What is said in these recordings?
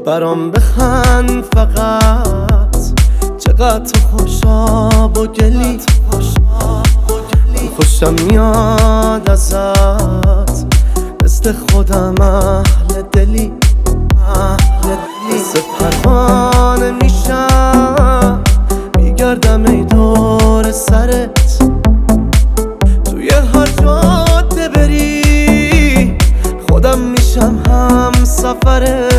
برام بخند فقط، چقدر تو خوشاب و گلی، خوشم میاد ازت، مثل خودم اهل دلی، مثل پروانه میشم میگردم ای دور سرت، توی هر جاده بری خودم میشم هم سفرت،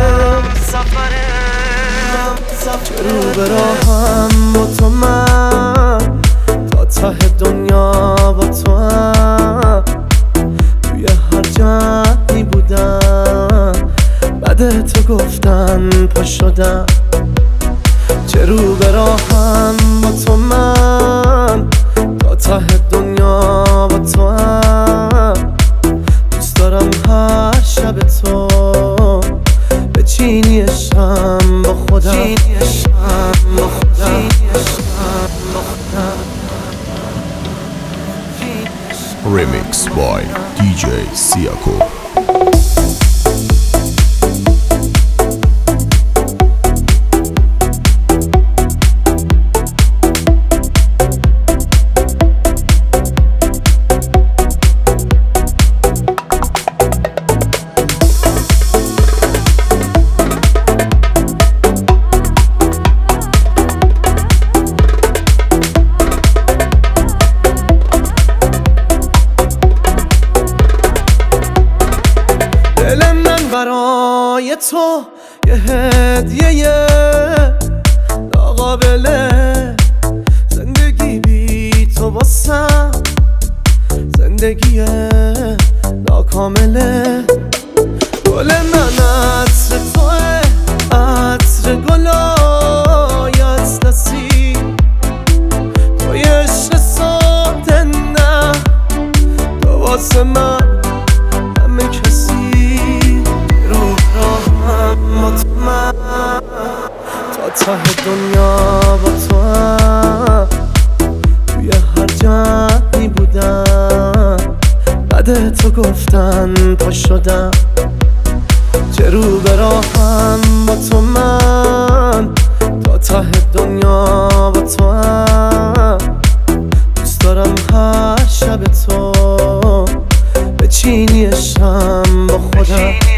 که رو به راهم با تو من، تا ته دنیا با تو هم، توی هر جمعی بودم بعد تو گفتن پا شدم، چه رو به راهم با تو من، تا ته دنیا با تو هم، دوست دارم هر شب تو بچینی عشقم با خودم، Remix by DJ Siako. دل من برای تو یه هدیه ناقابله، زندگی بی تو واسم زندگی ناکامله، گل من عطر توه، عطر گلای از نسیم، توی عشق ساده نه، تو واسه من همه کسی، تا ته دنیا با تو هم، توی هر جمعی بودم بعد تو گفتن پا شدم، چه رو به راهم با تو من، تا ته دنیا با تو هم، دوست دارم هر شب تو بچینی عشقم با خودم.